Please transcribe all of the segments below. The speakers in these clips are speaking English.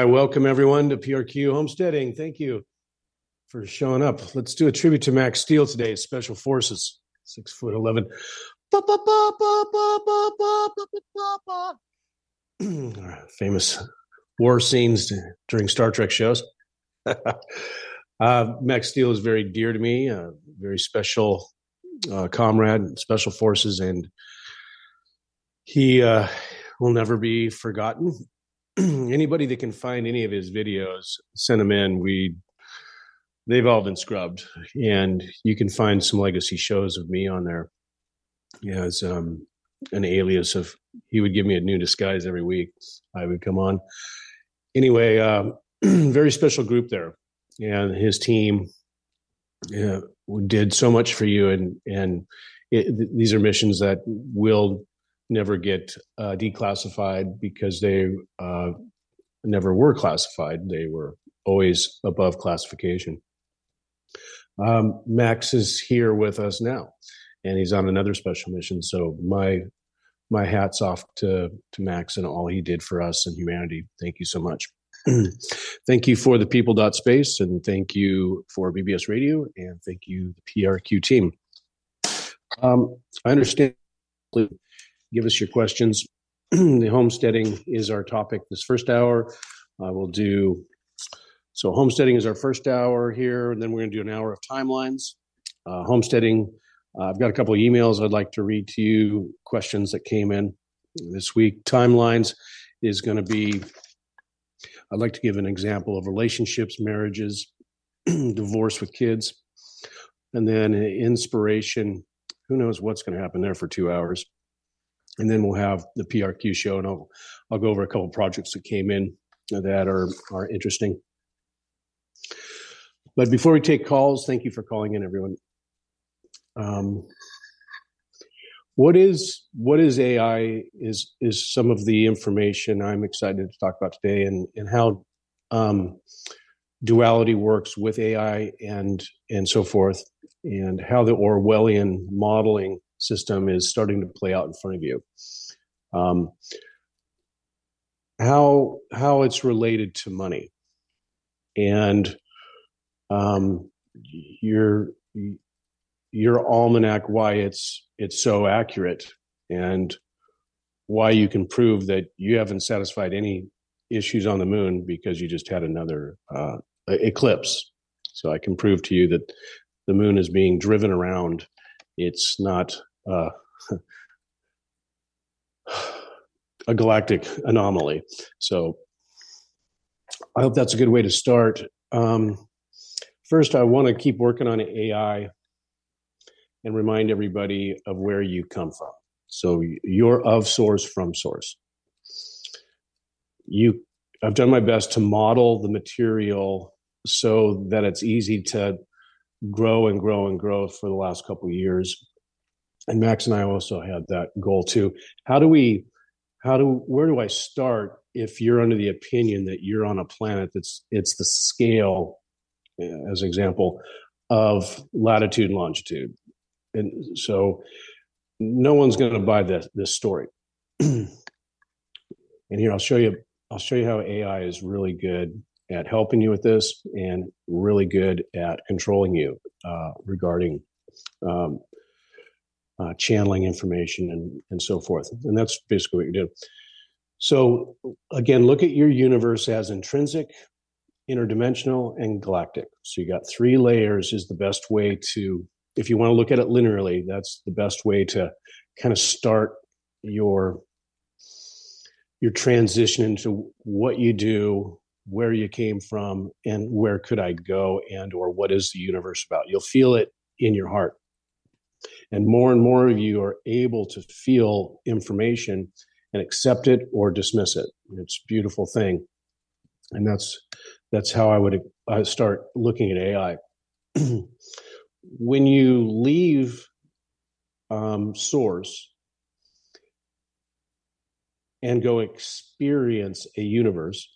welcome everyone to PRQ Homesteading. Thank you for showing up. Let's do a tribute to Max Steel today, Special Forces, 6'11". Famous war scenes during Star Trek shows. Max Steel is very dear to me, a very special comrade, Special Forces, and he will never be forgotten. Anybody that can find any of his videos, send them in. They've all been scrubbed, and you can find some legacy shows of me on there. Yeah, as an alias of, he would give me a new disguise every week. I would come on. Anyway, very special group there, and his team did so much for you, and these are missions that will never get declassified because they never were classified. They were always above classification. Max is here with us now, and he's on another special mission. So my hat's off to Max and all he did for us and humanity. Thank you so much. Thank you for the people.space, and thank you for BBS Radio, and thank you, the PRQ team. I understand. Give us your questions. The homesteading is our topic this first hour. So homesteading is our first hour here, and then we're going to do an hour of timelines. Homesteading, I've got a couple of emails I'd like to read to you, questions that came in this week. Timelines is going to be, I'd like to give an example of relationships, marriages, divorce with kids, and then inspiration. Who knows what's going to happen there for 2 hours. And then we'll have the PRQ show, and I'll go over a couple of projects that came in that are interesting. But before we take calls, thank you for calling in, everyone. What is AI is some of the information I'm excited to talk about today, and how duality works with AI and so forth, and how the Orwellian modeling system is starting to play out in front of you. How it's related to money, and your almanac, why it's so accurate, and why you can prove that you haven't satisfied any issues on the moon because you just had another eclipse. So I can prove to you that the moon is being driven around. It's not a galactic anomaly. So I hope that's a good way to start. First, I want to keep working on AI and remind everybody of where you come from. So you're of source, from source. I've done my best to model the material so that it's easy to grow and grow and grow for the last couple of years. And Max and I also had that goal too. Where do I start if you're under the opinion that you're on a planet it's the scale, as an example, of latitude and longitude? And so no one's going to buy this story. And here I'll show you how AI is really good at helping you with this, and really good at controlling you regarding channeling information and so forth. And that's basically what you do. So again, look at your universe as intrinsic, interdimensional, and galactic. So you got 3 layers is the best way to, if you want to look at it linearly, that's the best way to kind of start your transition into what you do, where you came from, and where could I go, and or what is the universe about. You'll feel it in your heart. And more of you are able to feel information and accept it or dismiss it. It's a beautiful thing. And that's how I would start looking at AI. When you leave source and go experience a universe,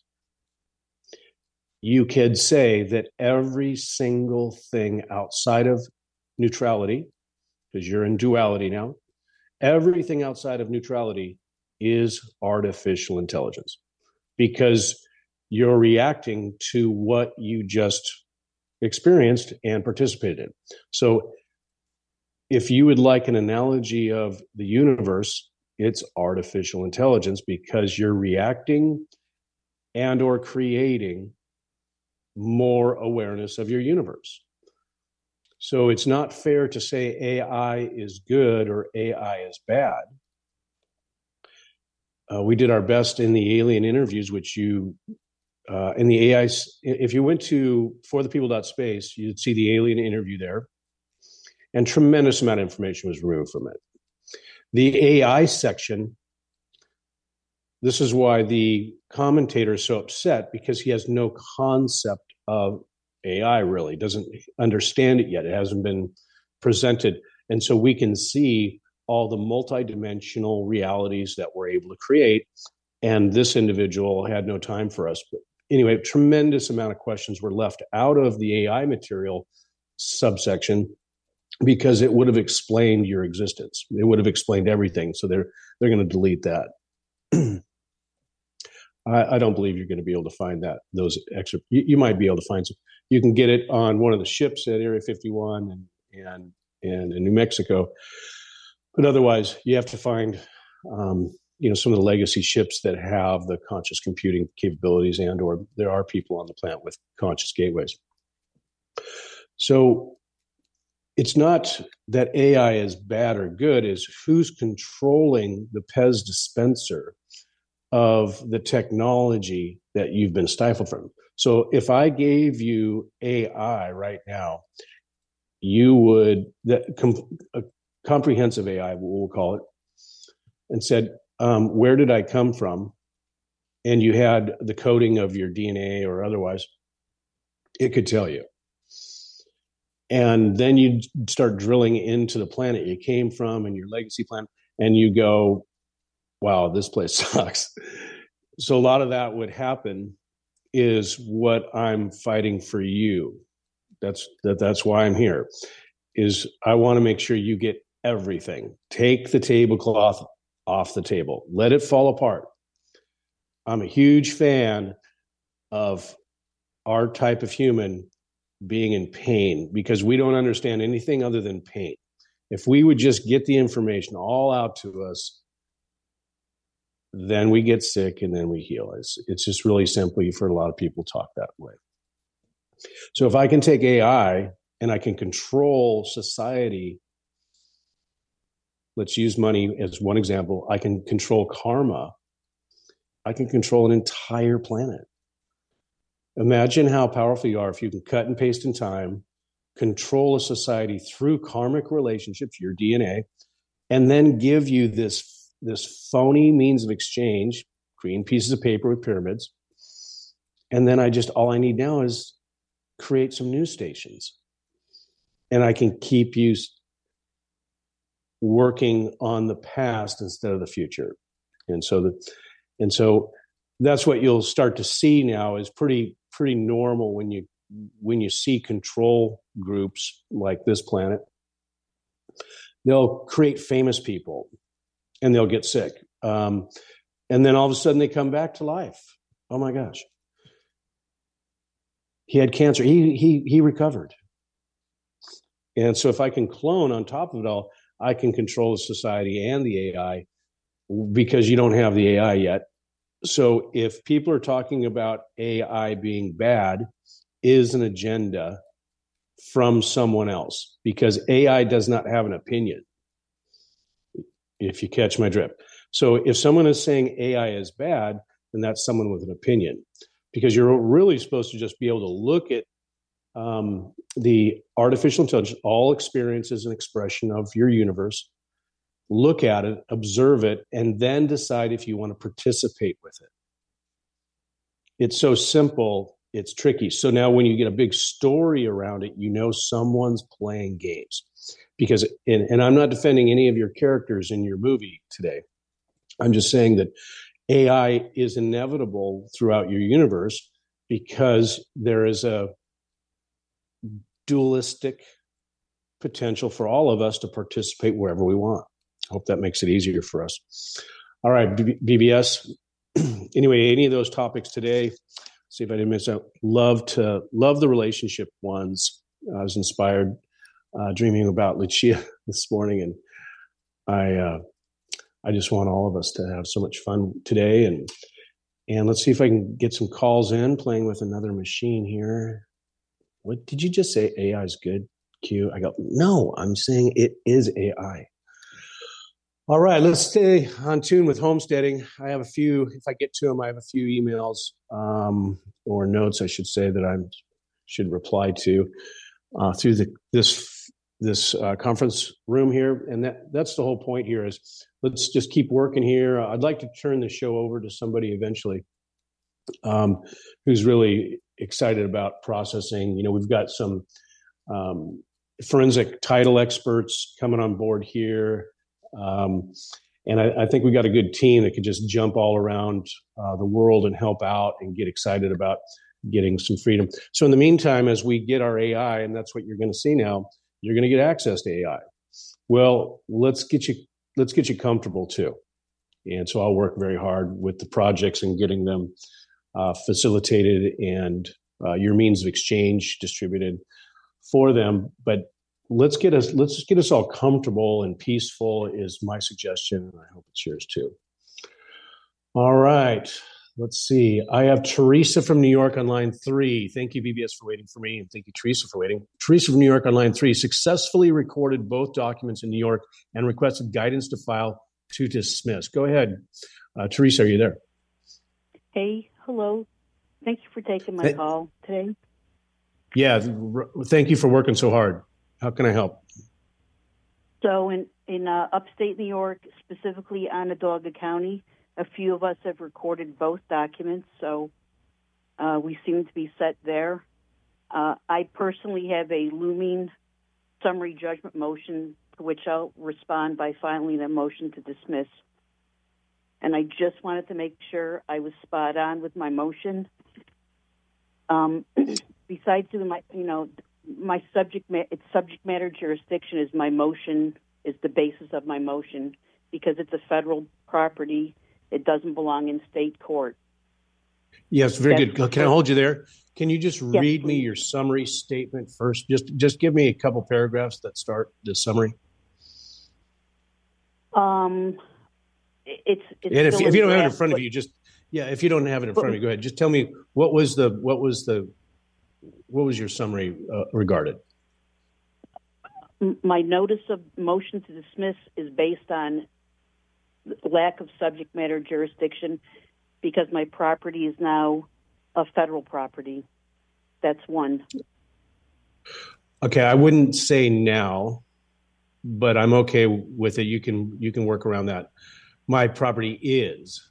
you could say that every single thing outside of neutrality, because you're in duality now, everything outside of neutrality is artificial intelligence, because you're reacting to what you just experienced and participated in. So if you would like an analogy of the universe, it's artificial intelligence, because you're reacting and or creating more awareness of your universe. So it's not fair to say AI is good or AI is bad. We did our best in the alien interviews, which you, in the AI, if you went to forthepeople.space, you'd see the alien interview there, and tremendous amount of information was removed from it. The AI section, this is why the commentator is so upset, because he has no concept of AI, really doesn't understand it yet. It hasn't been presented. And so we can see all the multidimensional realities that we're able to create. And this individual had no time for us. But anyway, a tremendous amount of questions were left out of the AI material subsection, because it would have explained your existence. It would have explained everything. So they're going to delete that. I don't believe you're going to be able to find that. Those extra, you might be able to find some. You can get it on one of the ships at Area 51 and in New Mexico, but otherwise you have to find, some of the legacy ships that have the conscious computing capabilities, or there are people on the planet with conscious gateways. So it's not that AI is bad or good; is who's controlling the Pez dispenser of the technology that you've been stifled from. So if I gave you AI right now, you would, a comprehensive AI, we'll call it, and said, where did I come from? And you had the coding of your DNA or otherwise, it could tell you. And then you'd start drilling into the planet you came from and your legacy planet, and you go, wow, this place sucks. So a lot of that would happen, is what I'm fighting for you. That's why I'm here, is I want to make sure you get everything. Take the tablecloth off the table. Let it fall apart. I'm a huge fan of our type of human being in pain, because we don't understand anything other than pain. If we would just get the information all out to us, then we get sick and then we heal. It's just really simple. You've heard a lot of people talk that way. So if I can take AI and I can control society, let's use money as one example. I can control karma. I can control an entire planet. Imagine how powerful you are if you can cut and paste in time, control a society through karmic relationships, your DNA, and then give you this phony means of exchange, green pieces of paper with pyramids. And then all I need now is create some news stations. And I can keep you working on the past instead of the future. And so that's what you'll start to see now, is pretty normal when you see control groups like this planet. They'll create famous people and they'll get sick. And then all of a sudden they come back to life. Oh my gosh. He had cancer. He recovered. And so if I can clone on top of it all, I can control the society and the AI, because you don't have the AI yet. So if people are talking about AI being bad, is an agenda from someone else, because AI does not have an opinion, if you catch my drift. So if someone is saying AI is bad, then that's someone with an opinion, because you're really supposed to just be able to look at the artificial intelligence, all experience is an expression of your universe, look at it, observe it, and then decide if you want to participate with it. It's so simple, it's tricky. So now when you get a big story around it, you know someone's playing games. Because, and I'm not defending any of your characters in your movie today. I'm just saying that AI is inevitable throughout your universe, because there is a dualistic potential for all of us to participate wherever we want. I hope that makes it easier for us. All right, BBS. Anyway, any of those topics today, See if I didn't miss out. Love the relationship ones. I was inspired dreaming about Lucia this morning, and I just want all of us to have so much fun today. And let's see if I can get some calls in. Playing with another machine here. What did you just say? AI is good. Q. I go, no, I'm saying it is AI. All right, let's stay on tune with homesteading. I have a few, if I get to them, I have a few emails or notes, I should say, that I should reply to through this conference room here. And that's the whole point here is let's just keep working here. I'd like to turn the show over to somebody eventually who's really excited about processing. You know, we've got some forensic title experts coming on board here. And I think we got a good team that could just jump all around the world and help out and get excited about getting some freedom. So in the meantime, as we get our AI, and that's what you're going to see now, you're going to get access to AI. Well, let's get you comfortable too. And so I'll work very hard with the projects and getting them facilitated and your means of exchange distributed for them. But let's get us all comfortable and peaceful is my suggestion, and I hope it's yours too. All right, let's see. I have Teresa from New York on line 3. Thank you, BBS, for waiting for me, and thank you, Teresa, for waiting. Teresa from New York on line 3 successfully recorded both documents in New York and requested guidance to file to dismiss. Go ahead, Teresa. Are you there? Hey, hello. Thank you for taking my call today. Yeah, thank you for working so hard. How can I help? So in upstate New York, specifically Onondaga County, a few of us have recorded both documents, so we seem to be set there. I personally have a looming summary judgment motion to which I'll respond by filing a motion to dismiss. And I just wanted to make sure I was spot on with my motion. Besides my subject matter jurisdiction is my motion, is the basis of my motion, because it's a federal property. It doesn't belong in state court. Yes, very good. Can I hold you there? Can you just read me your summary statement first? Just give me a couple paragraphs that start the summary. It's and if you don't have it in front of you, if you don't have it in front of you, go ahead. Just tell me what was your summary regarded? My notice of motion to dismiss is based on lack of subject matter jurisdiction because my property is now a federal property. That's one. Okay, I wouldn't say now, but I'm okay with it. You can work around that. My property is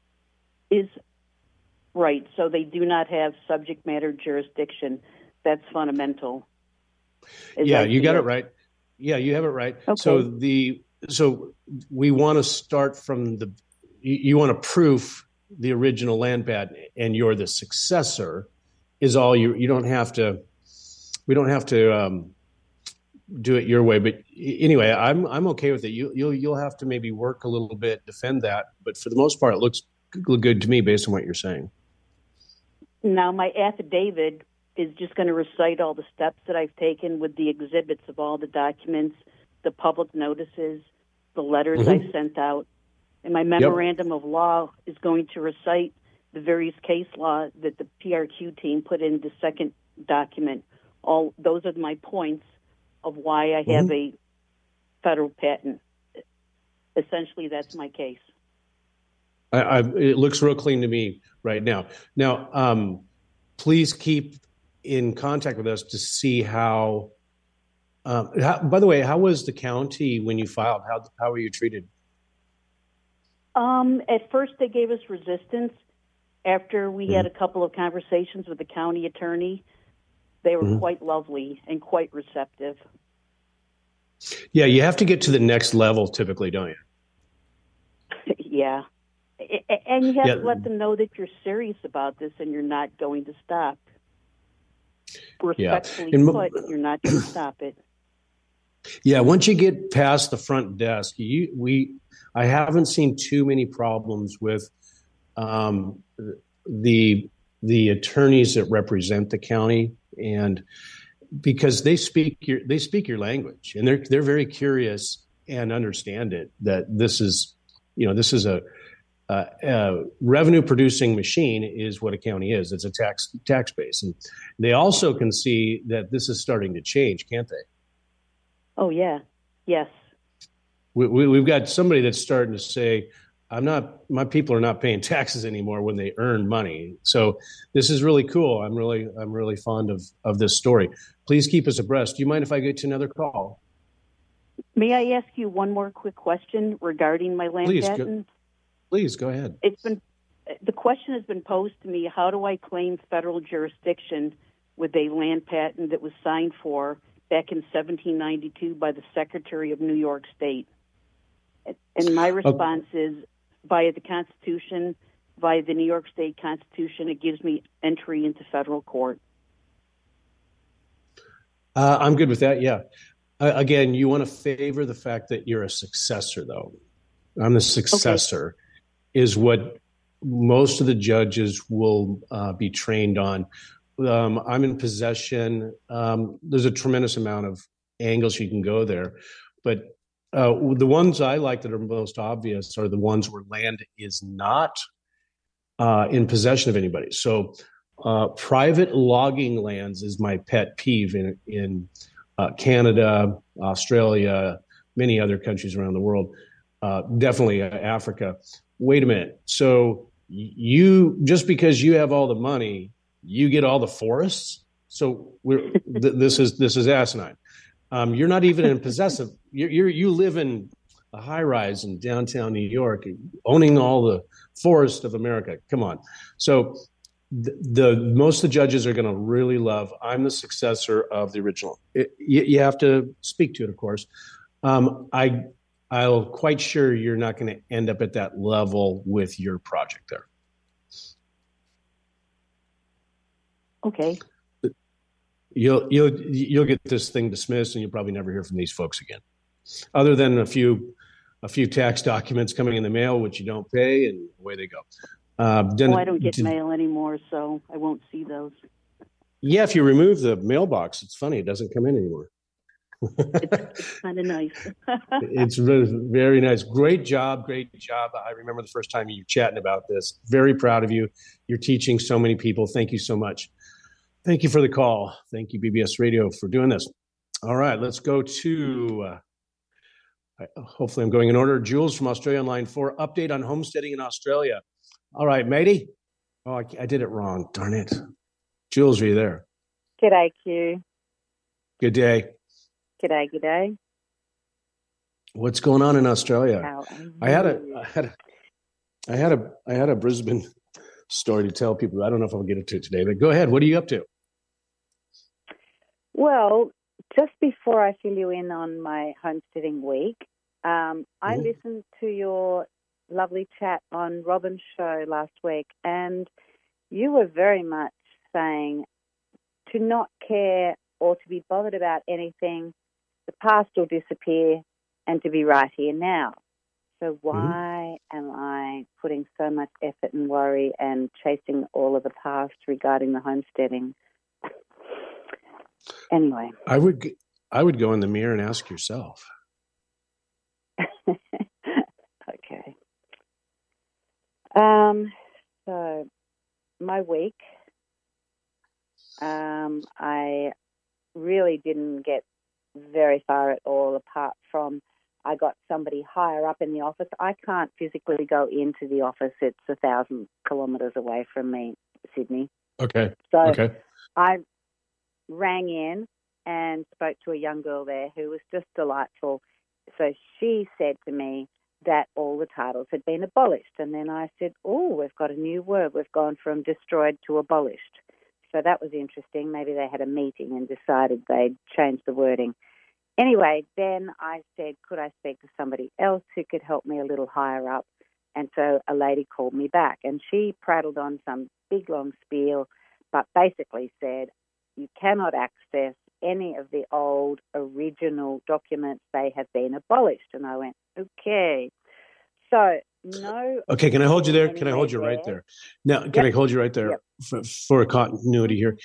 right. So they do not have subject matter jurisdiction. That's fundamental. You got it right. Yeah, you have it right. Okay. So we want to start from you want to proof the original land patent, and you're the successor. Is all you don't have to. We don't have to do it your way, but anyway, I'm okay with it. You'll have to maybe work a little bit, defend that, but for the most part, it looks good to me based on what you're saying. Now, my affidavit is just going to recite all the steps that I've taken with the exhibits of all the documents, the public notices, the letters I sent out, and my memorandum of law is going to recite the various case law that the PRQ team put in the second document. All those are my points of why I have a federal patent. Essentially, that's my case. It looks real clean to me right now. Now, please keep in contact with us to see how by the way, how was the county when you filed? How were you treated? At first, they gave us resistance. After we had a couple of conversations with the county attorney, they were quite lovely and quite receptive. Yeah, you have to get to the next level typically, don't you? Yeah. And you have to let them know that you're serious about this and you're not going to stop. Respectfully put, you're not going to stop it. Yeah, once you get past the front desk, I haven't seen too many problems with the the attorneys that represent the county, and because they speak your language, and they're very curious and understand it, that this is a revenue producing machine is what a county is. It's a tax base, and they also can see that this is starting to change, can't they? Oh yeah, yes. We've got somebody that's starting to say, my people are not paying taxes anymore when they earn money. So this is really cool. I'm really fond of this story. Please keep us abreast. Do you mind if I get to another call? May I ask you one more quick question regarding my land patent? Please go ahead. The question has been posed to me: how do I claim federal jurisdiction with a land patent that was signed for back in 1792 by the Secretary of New York State? And my response is, via the Constitution, via the New York State Constitution, it gives me entry into federal court. I'm good with that, yeah. Again, you want to favor the fact that you're a successor, though. I'm the successor, is what most of the judges will be trained on. I'm in possession. There's a tremendous amount of angles you can go there, but the ones I like that are most obvious are the ones where land is not in possession of anybody. So private logging lands is my pet peeve in Canada, Australia, many other countries around the world, definitely Africa. Wait a minute. So you, just because you have all the money, you get all the forests? So this is asinine. You're not even in possessive. You live in a high rise in downtown New York, owning all the forest of America. Come on. So the most of the judges are going to really love. I'm the successor of the original. You have to speak to it, of course. I'm quite sure you're not going to end up at that level with your project there. Okay. You'll get this thing dismissed, and you'll probably never hear from these folks again, other than a few tax documents coming in the mail, which you don't pay, and away they go. I don't get mail anymore, so I won't see those. Yeah, if you remove the mailbox, it's funny, it doesn't come in anymore. It's kind of nice. It's really, very nice. Great job. I remember the first time you were chatting about this. Very proud of you. You're teaching so many people. Thank you so much. Thank you for the call. Thank you, BBS Radio, for doing this. All right, let's go to, hopefully I'm going in order, Jules from Australia on line 4, update on homesteading in Australia. All right, matey. Oh, I did it wrong. Darn it. Jules, are you there? G'day, Q. Good day. G'day. What's going on in Australia? How are you? I had a Brisbane story to tell people. I don't know if I'll get into it today, but go ahead. What are you up to? Well, just before I fill you in on my homesteading week, I listened to your lovely chat on Robin's show last week, and you were very much saying to not care or to be bothered about anything. The past will disappear, and to be right here now. So why am I putting so much effort and worry and chasing all of the past regarding the homesteading? Anyway. I would go in the mirror and ask yourself. Okay. So my week, I really didn't get very far at all, apart from I got somebody higher up in the office. I can't physically go into the office. It's 1,000 kilometres away from me, Sydney. Okay. So I rang in and spoke to a young girl there who was just delightful. So she said to me that all the titles had been abolished. And then I said, oh, we've got a new word. We've gone from destroyed to abolished. So that was interesting. Maybe they had a meeting and decided they'd change the wording. Anyway, then I said, could I speak to somebody else who could help me a little higher up? And so a lady called me back, and she prattled on some big, long spiel, but basically said, you cannot access any of the old original documents. They have been abolished. And I went, okay. So no. Okay, can I hold you there? Anyway, Can I hold you right there? Now, can Yep. I hold you right there Yep. for a continuity here?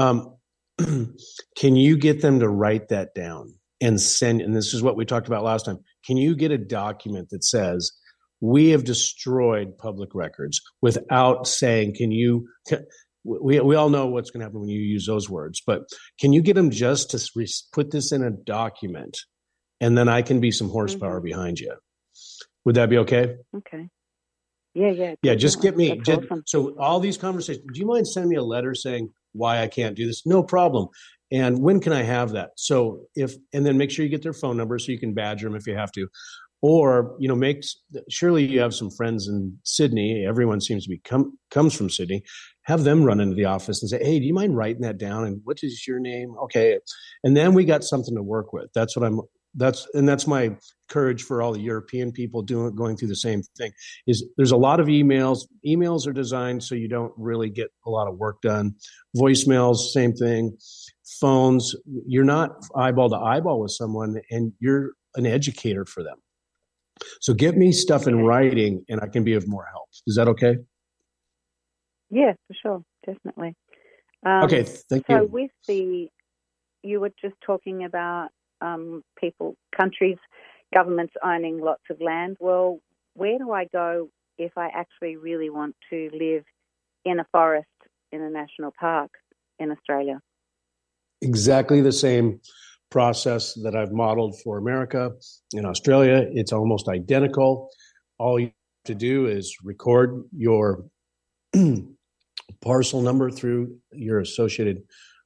Can you get them to write that down and send? And this is what we talked about last time. Can you get a document that says we have destroyed public records without saying? We all know what's going to happen when you use those words, but can you get them just to put this in a document, and then I can be some horsepower behind you? Would that be okay? Okay. Yeah. Yeah, just get me. Awesome. So all these conversations, do you mind sending me a letter saying why I can't do this? No problem. And when can I have that? So and then make sure you get their phone number so you can badger them if you have to. Or, surely you have some friends in Sydney. Everyone seems to be comes from Sydney. Have them run into the office and say, hey, do you mind writing that down? And what is your name? Okay. And then we got something to work with. That's my courage for all the European people going through the same thing. Is there's a lot of emails. Emails are designed so you don't really get a lot of work done. Voicemails, same thing. Phones, you're not eyeball to eyeball with someone, and you're an educator for them. So get me stuff in writing, and I can be of more help. Is that okay? Yeah, for sure, definitely. Okay, thank you. So you were just talking about countries, governments owning lots of land. Well, where do I go if I actually really want to live in a forest in a national park in Australia? Exactly the same process that I've modeled for America. In Australia, it's almost identical. All you have to do is record your parcel number through your associated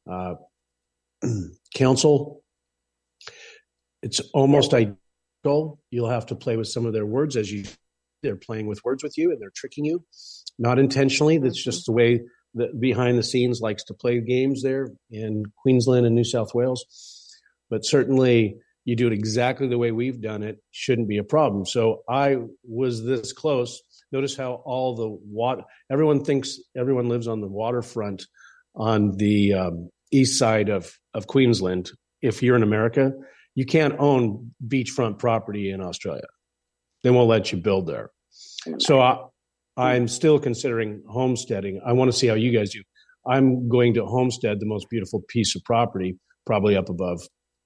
council. It's almost identical. You'll have to play with some of their words they're playing with words with you and they're tricking you, not intentionally. That's just the way that behind the scenes likes to play games there in Queensland and New South Wales. But certainly you do it exactly the way we've done it, shouldn't be a problem. So I was this close. Notice how all the water, everyone thinks everyone lives on the waterfront on the east side of Queensland. If you're in America, you can't own beachfront property in Australia. They won't let you build there. So I'm still considering homesteading. I want to see how you guys do. I'm going to homestead the most beautiful piece of property, probably up above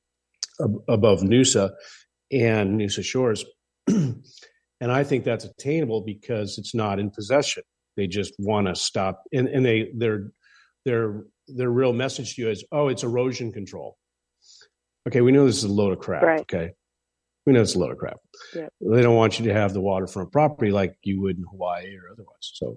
Noosa and Noosa Shores. And I think that's attainable because it's not in possession. They just want to stop. And their real message to you is, oh, it's erosion control. Okay, we know this is a load of crap. Right. Okay. We know it's a load of crap. Yeah. They don't want you to have the waterfront property like you would in Hawaii or otherwise. So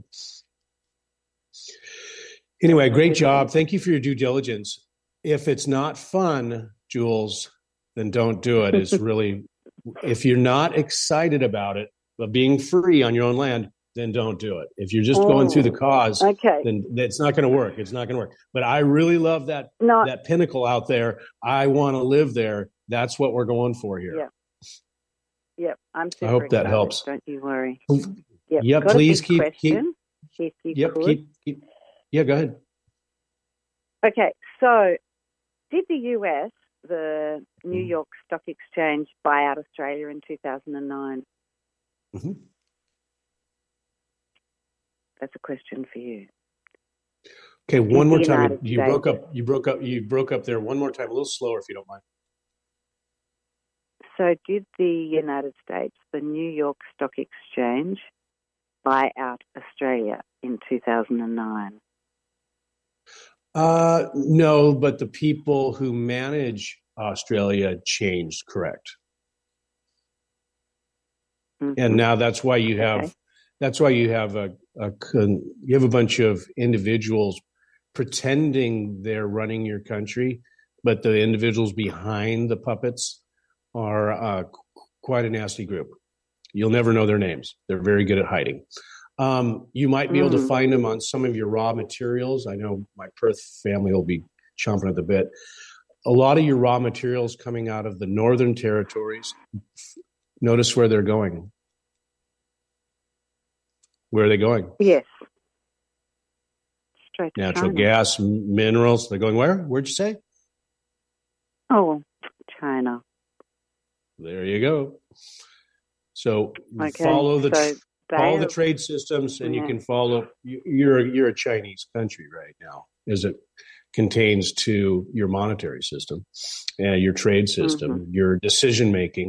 anyway, great job. Thank you for your due diligence. If it's not fun, Jules, then don't do it. It's really, if you're not excited about it, but being free on your own land, then don't do it. If you're just going through the cause, then it's not going to work. It's not going to work. But I really love that pinnacle out there. I want to live there. That's what we're going for here. Yeah. Yep, I'm super I hope that excited. helps. Don't you worry. Yep, got please keep. Yeah, go ahead. Okay, so did the US, the New York Stock Exchange, buy out Australia in 2009? Mm-hmm. That's a question for you. Okay, one more time. You broke up there. One more time, a little slower if you don't mind. So did the United States, the New York Stock Exchange, buy out Australia in 2009? No, but the people who manage Australia changed, correct? Mm-hmm. And now that's why you have a bunch of individuals pretending they're running your country, but the individuals behind the puppets are quite a nasty group. You'll never know their names. They're very good at hiding. You might be able to find them on some of your raw materials. I know my Perth family will be chomping at the bit. A lot of your raw materials coming out of the Northern Territories. Notice where they're going. Where are they going? Yes. Straight to Natural China. Gas, minerals. They're going where? Where'd you say? Oh, China. There you go. So follow the all the trade systems, and you can follow. You're a Chinese country right now, as it contains to your monetary system, your trade system, your decision making.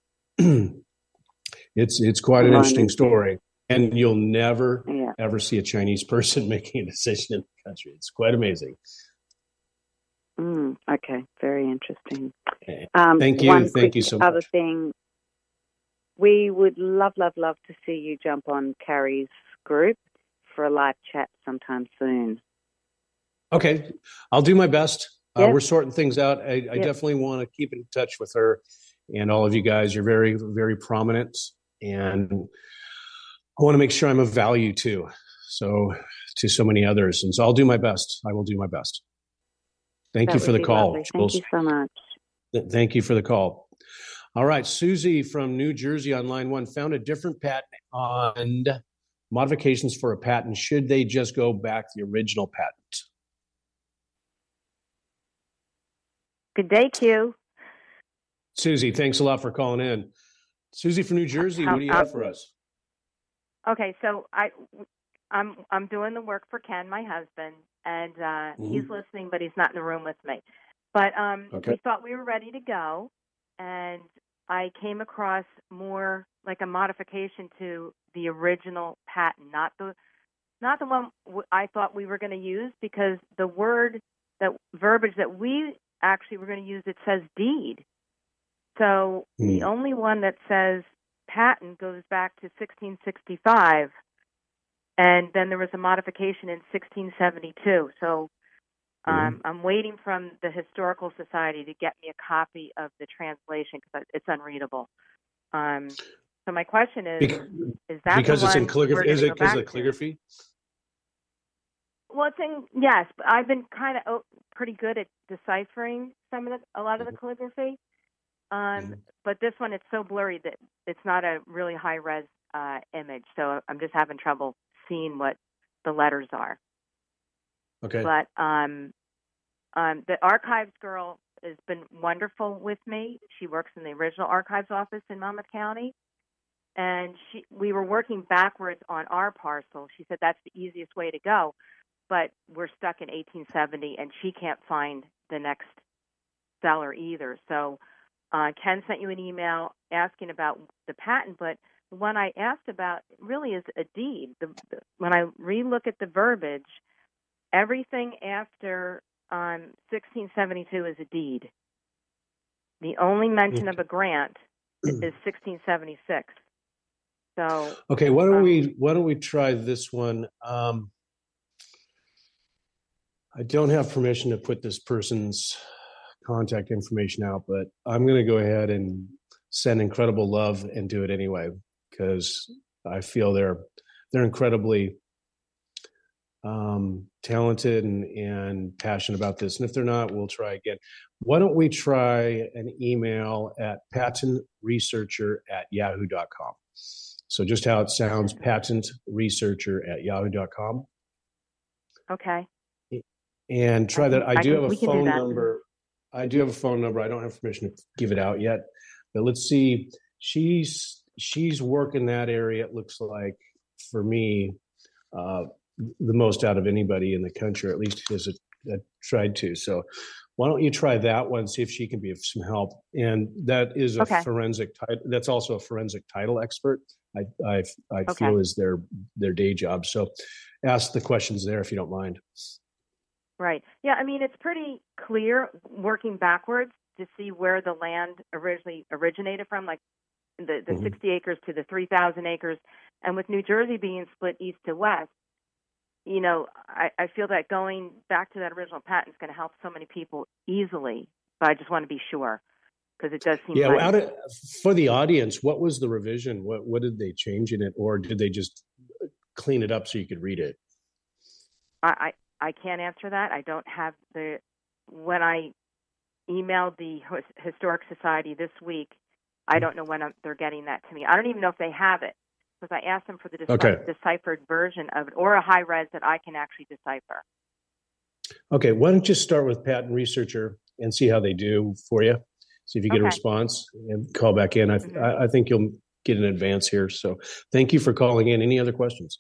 It's quite an interesting story, and you'll never ever see a Chinese person making a decision in the country. It's quite amazing. Okay, very interesting. Thank you. Thank you so much. Other thing, we would love to see you jump on Carrie's group for a live chat sometime soon. Okay, I'll do my best. We're sorting things out. I definitely want to keep in touch with her and all of you guys. You're very, very prominent, and I want to make sure I'm of value too. So to so many others, and so I'll do my best. I will do my best. Thank you for the call. Thank you so much. Thank you for the call. All right, Susie from New Jersey on line 1 found a different patent on modifications for a patent. Should they just go back to the original patent? Good day, Q. Susie, thanks a lot for calling in. Susie from New Jersey, what do you have for us? Okay, so I'm doing the work for Ken, my husband, and he's listening, but he's not in the room with me. But we thought we were ready to go, and I came across more like a modification to the original patent, not the one I thought we were going to use, because the verbiage that we actually were going to use, it says deed. So the only one that says patent goes back to 1665, and then there was a modification in 1672. So I'm waiting from the Historical Society to get me a copy of the translation because it's unreadable. So my question is that because the it's one in calligraphy? Is it because of the to? calligraphy? Well, yes, but I've been kind of pretty good at deciphering a lot of the calligraphy. But this one, it's so blurry that it's not a really high-res image, so I'm just having trouble seeing what the letters are. Okay. But the archives girl has been wonderful with me. She works in the original archives office in Monmouth County, and we were working backwards on our parcel. She said that's the easiest way to go, but we're stuck in 1870, and she can't find the next seller either. So Ken sent you an email asking about the patent, but the one I asked about really is a deed. When I relook at the verbiage, everything after 1672 is a deed. The only mention of a grant is 1676. So okay, why don't we try this one? I don't have permission to put this person's contact information out, but I'm going to go ahead and send incredible love and do it anyway, because I feel they're incredibly talented and passionate about this. And if they're not, we'll try again. Why don't we try an email at patentresearcher@yahoo.com? So just how it sounds, patentresearcher@yahoo.com. Okay. And try that. I do have a phone number. I don't have permission to give it out yet, but let's see. She's working that area, it looks like, for me, the most out of anybody in the country, or at least has tried to. So why don't you try that one, see if she can be of some help. And that is a forensic title. That's also a forensic title expert. I feel is their day job. So ask the questions there if you don't mind. Right. Yeah, I mean, it's pretty clear working backwards to see where the land originally originated from, like the 60 acres to the 3,000 acres. And with New Jersey being split east to west, you know, I feel that going back to that original patent is going to help so many people easily. But I just want to be sure, because it does seem like... for the audience, what was the revision? What did they change in it? Or did they just clean it up so you could read it? I can't answer that. I don't have when I emailed the Historic Society this week, I don't know when they're getting that to me. I don't even know if they have it, because I asked them for the deciphered version of it, or a high res that I can actually decipher. Okay, why don't you start with Patent Researcher and see how they do for you? See if you get a response and call back in. I think get in advance here. So thank you for calling in. Any other questions?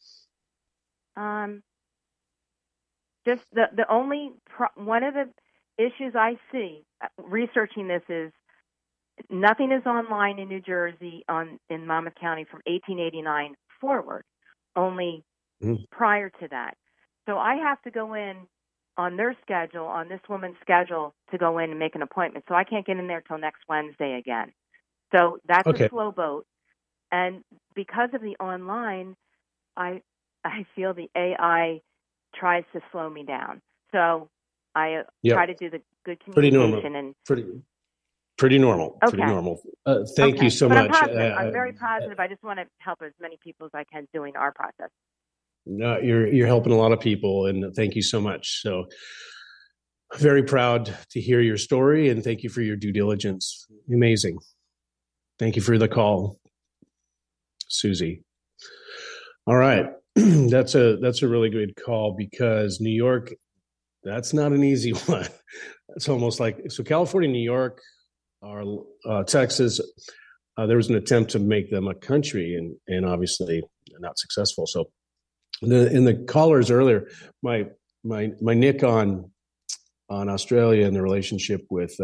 Just the only one of the issues I see researching this is nothing is online in New Jersey in Monmouth County from 1889 forward, only prior to that. So I have to go in on their schedule, on this woman's schedule, to go in and make an appointment. So I can't get in there till next Wednesday again. So that's a slow boat. And because of the online, I feel the AI tries to slow me down. So I try to do the good communication. Pretty normal. Okay. Pretty normal. Thank you so much. I'm very positive. I just want to help as many people as I can doing our process. No, you're helping a lot of people, and thank you so much. So very proud to hear your story, and thank you for your due diligence. Amazing. Thank you for the call, Susie. All right. That's a really good call, because New York, that's not an easy one. It's almost like, so California, New York, or Texas, there was an attempt to make them a country, and obviously not successful. So in the callers earlier, my nick on Australia and the relationship with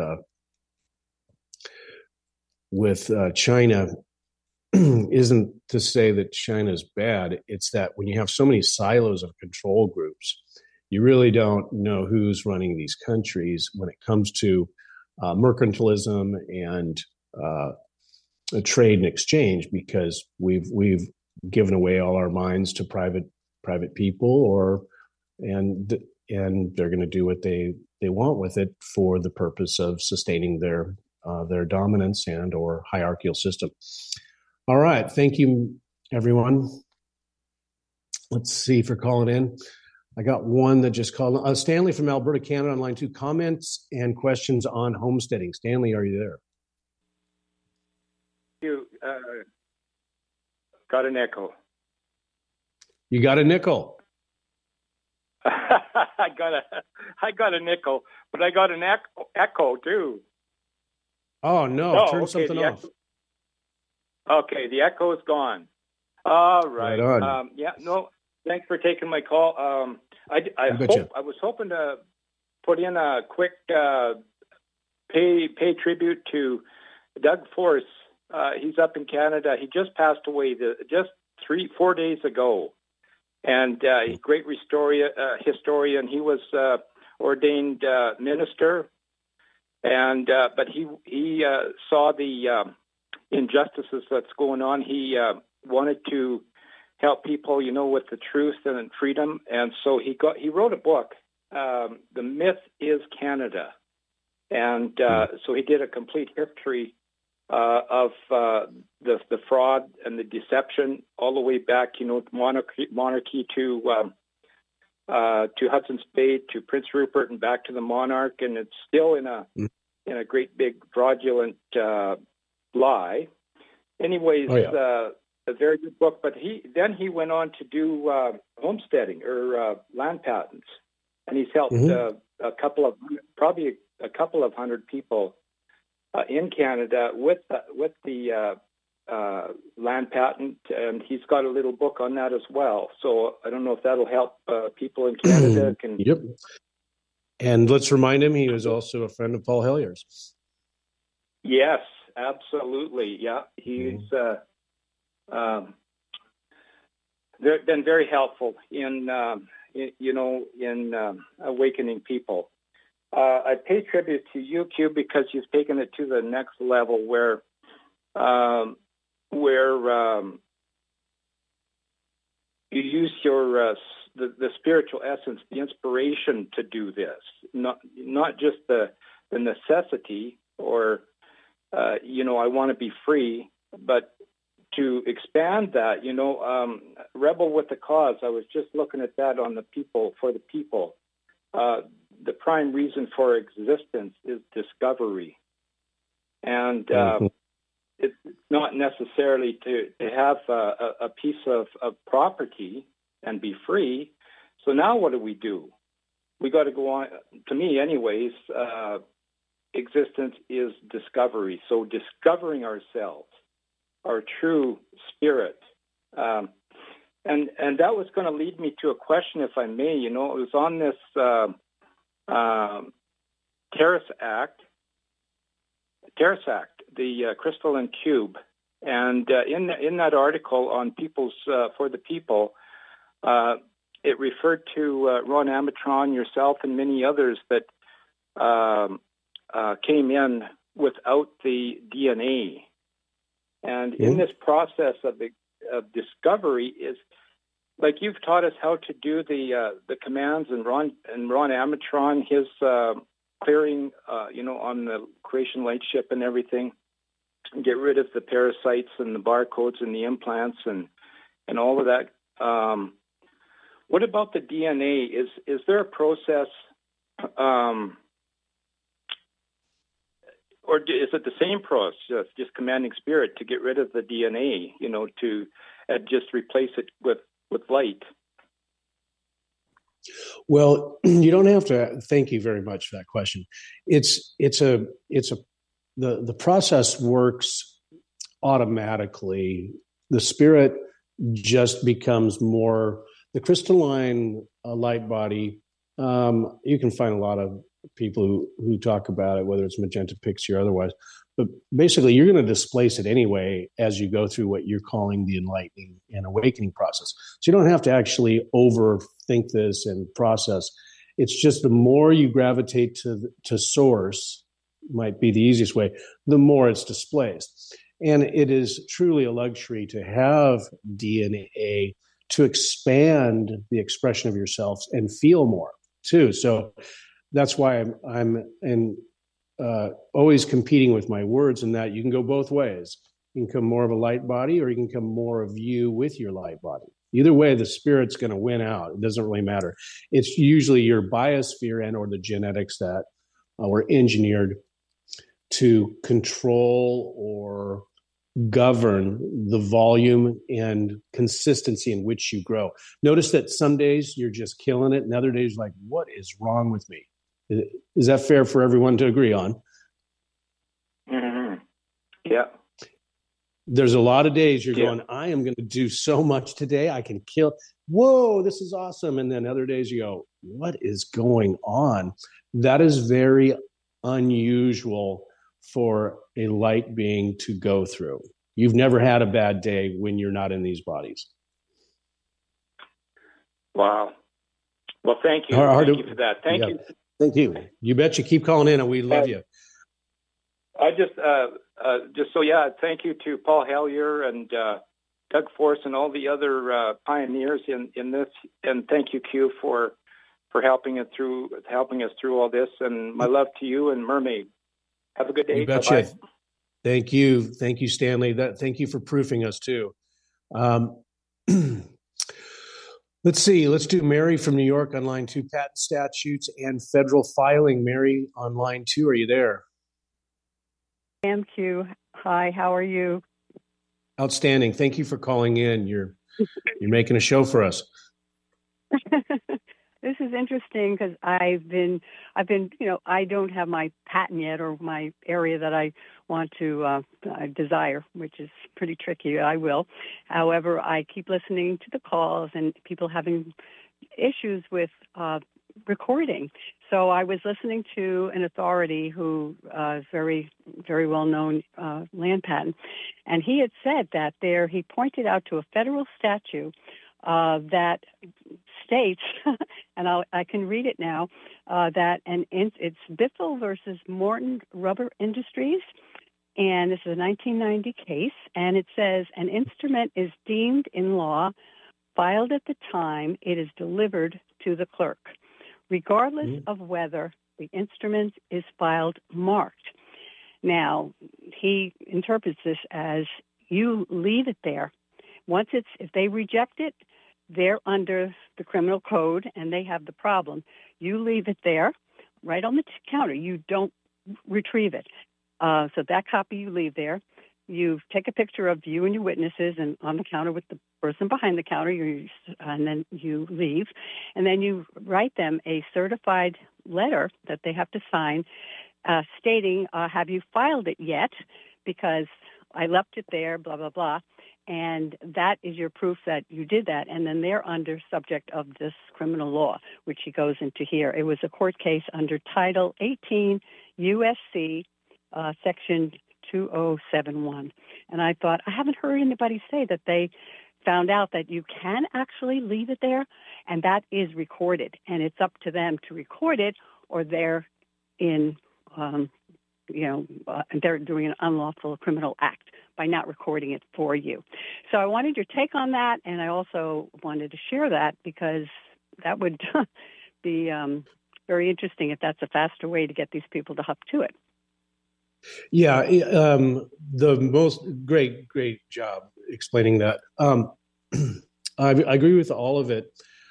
China isn't to say that China is bad. It's that when you have so many silos of control groups, you really don't know who's running these countries when it comes to mercantilism and trade and exchange, because we've given away all our mines to private people, and they're going to do what they want with it for the purpose of sustaining their dominance and or hierarchical system. All right. Thank you, everyone. Let's see if you're calling in. I got one that just called. Stanley from Alberta, Canada, on line 2. Comments and questions on homesteading. Stanley, are you there? You got an echo. You got a nickel. I got a nickel, but I got an echo too. Oh no! Turn something off. Okay, the echo is gone. All right. Right on. Thanks for taking my call. I was hoping to put in a quick pay tribute to Doug Force. He's up in Canada. He just passed away just 3-4 days ago, and great historian. He was ordained minister, and but he saw the injustices that's going on. He wanted to help people, with the truth and freedom, and so he wrote a book. The Myth is Canada, and so he did a complete history of the fraud and the deception all the way back, monarchy to Hudson's Bay, to Prince Rupert, and back to the monarch, and it's still in a great big fraudulent lie. Anyways, a very good book. But he went on to do homesteading or land patents, and he's helped a couple of hundred people in Canada with the land patent, and he's got a little book on that as well. So I don't know if that'll help people in Canada. Yep. And let's remind him he was also a friend of Paul Hellier's. Yes, absolutely. Yeah, he's been very helpful in awakening people. I pay tribute to you, Q, because you've taken it to the next level where you use your the spiritual essence, the inspiration to do this, not just the necessity or I want to be free, but to expand that. Rebel with the cause. I was just looking at that on for the people. The prime reason for existence is discovery. And it's not necessarily to have a piece of property and be free. So now what do? We got to go on, to me anyways, existence is discovery. So discovering ourselves. our true spirit. And that was going to lead me to a question, if I may. You know, it was on this Terrace Act, the crystalline cube, and in that article on People's for the People, it referred to Ron Amatron, yourself, and many others that came in without the DNA. And in this process of discovery, is like you've taught us how to do the commands, and Ron Amatron, his clearing, on the Creation Light ship and everything, and get rid of the parasites and the barcodes and the implants and all of that. What about the DNA? Is there a process, or is it the same process, just commanding spirit to get rid of the DNA, to just replace it with light? Well, you don't have to. Thank you very much for that question. The process works automatically. The spirit just becomes more. The crystalline light body, you can find a lot of people who talk about it, whether it's magenta pixie or otherwise. But basically, you're going to displace it anyway as you go through what you're calling the enlightening and awakening process. So you don't have to actually overthink this and process. It's just the more you gravitate to source, might be the easiest way, the more it's displaced. And it is truly a luxury to have DNA to expand the expression of yourself and feel more too. So that's why I'm always competing with my words, in that you can go both ways. You can come more of a light body, or you can come more of you with your light body. Either way, the spirit's going to win out. It doesn't really matter. It's usually your biosphere and or the genetics that were engineered to control or govern the volume and consistency in which you grow. Notice that some days you're just killing it, and other days like, what is wrong with me? Is that fair for everyone to agree on? Mm-hmm. Yeah. There's a lot of days you're going, I am going to do so much today. I can kill. Whoa, this is awesome. And then other days you go, what is going on? That is very unusual for a light being to go through. You've never had a bad day when you're not in these bodies. Wow. Well, thank you. Thank you for that. Thank you. Thank you. You bet you keep calling in, and we love you. I thank you to Paul Hellyer and Doug Force and all the other pioneers in this, and thank you, Q, for helping us through all this. And my love to you and Mermaid. Have a good day. You betcha. Thank you, Stanley. Thank you for proofing us too. Let's see. Let's do Mary from New York on line 2, patent statutes and federal filing. Mary on line 2. Are you there? MQ. Hi, how are you? Outstanding. Thank you for calling in. You're making a show for us. This is interesting because I've been, I don't have my patent yet, or my area that I want to desire, which is pretty tricky. I will. However, I keep listening to the calls and people having issues with recording. So I was listening to an authority who is very, very well-known land patent, and he had said that he pointed out to a federal statute that states, and I can read it now, that it's Biffle versus Morton Rubber Industries, and this is a 1990 case, and it says an instrument is deemed in law filed at the time it is delivered to the clerk, regardless of whether the instrument is filed marked. Now, he interprets this as you leave it there. If they reject it, they're under the criminal code and they have the problem. You leave it there, right on the counter. You don't retrieve it. So that copy you leave there. You take a picture of you and your witnesses and on the counter with the person behind the counter, and then you leave. And then you write them a certified letter that they have to sign stating, have you filed it yet? Because I left it there, blah, blah, blah. And that is your proof that you did that. And then they're under subject of this criminal law, which he goes into here. It was a court case under Title 18 USC Section 2071. And I thought, I haven't heard anybody say that they found out that you can actually leave it there, and that is recorded. And it's up to them to record it, or they're in, they're doing an unlawful criminal act by not recording it for you. So I wanted your take on that, and I also wanted to share that because that would be very interesting if that's a faster way to get these people to hop to it. Yeah, the most great job explaining that. I agree with all of it.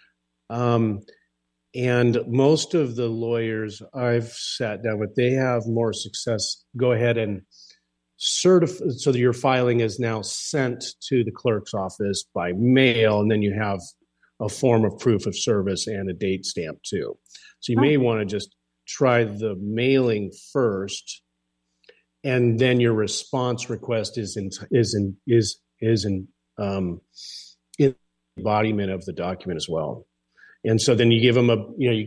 And most of the lawyers I've sat down with, they have more success. Go ahead and certify, so that your filing is now sent to the clerk's office by mail, and then you have a form of proof of service and a date stamp too. So you may want to just try the mailing first, and then your response request is in embodiment of the document as well. And so then you give them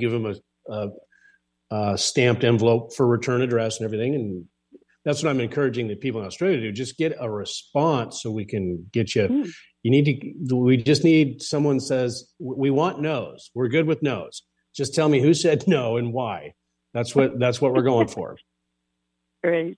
a stamped envelope for return address and everything. And that's what I'm encouraging the people in Australia to do. Just get a response so we can get you. We just need someone says, we want no's. We're good with no's. Just tell me who said no and why. That's what we're going for. Great.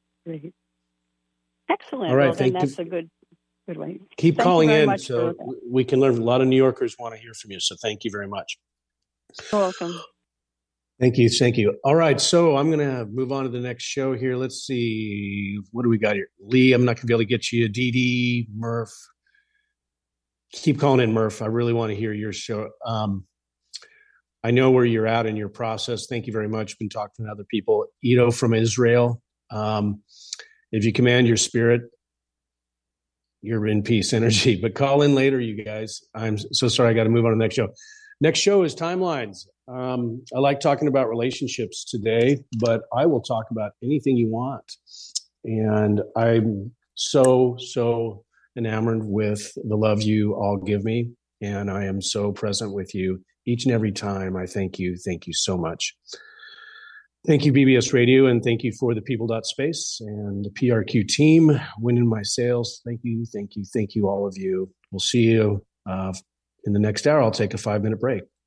Excellent. All right. Well, then that's a good way. Keep calling in so we can learn. A lot of New Yorkers want to hear from you. So thank you very much. You're welcome. Thank you. All right. So I'm going to move on to the next show here. Let's see. What do we got here? Lee, I'm not going to be able to get you. Dee Dee, Murph. Keep calling in, Murph. I really want to hear your show. I know where you're at in your process. Thank you very much. Been talking to other people. Ido from Israel. If you command your spirit, you're in peace energy. But call in later, you guys. I'm so sorry. I got to move on to the next show. Next show is Timelines. I like talking about relationships today, but I will talk about anything you want. And I'm so enamored with the love you all give me. And I am so present with you each and every time. I thank you. Thank you so much. Thank you, BBS Radio, and thank you for the People.Space and the PRQ team, Winning My Sales. Thank you, all of you. We'll see you in the next hour. I'll take a 5-minute break.